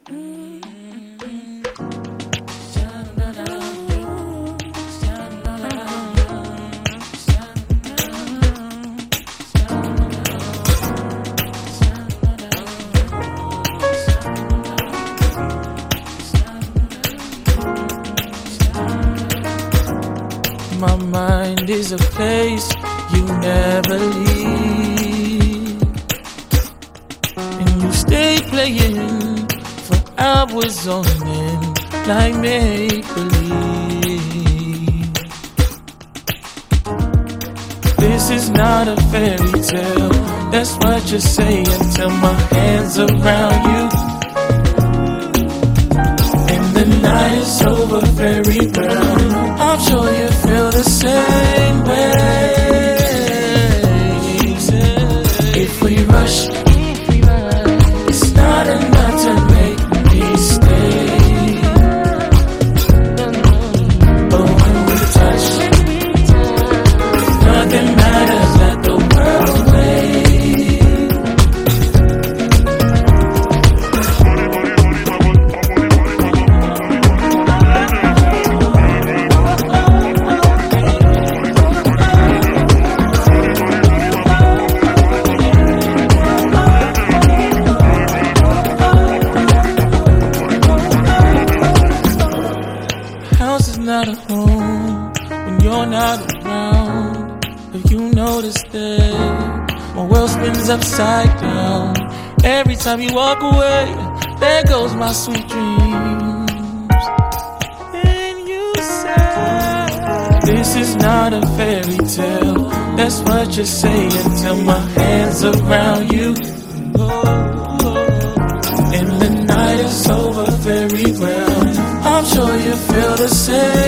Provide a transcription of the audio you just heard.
My mind is a place you never leave, and you stay playing for hours on end like make-believe. This is not a fairy tale, that's what you say until my hands around you. The night is over very brown. I'm sure you feel the same way. If we rush, it's not enough to make me stay. But when we touch, nothing matters, let the world wait. Not a home when you're not around. But you notice that my world spins upside down. Every time you walk away, there goes my sweet dreams. And you say, this is not a fairy tale, that's what you say until my hands around you. And the night is over very well. I'm sure you feel the same.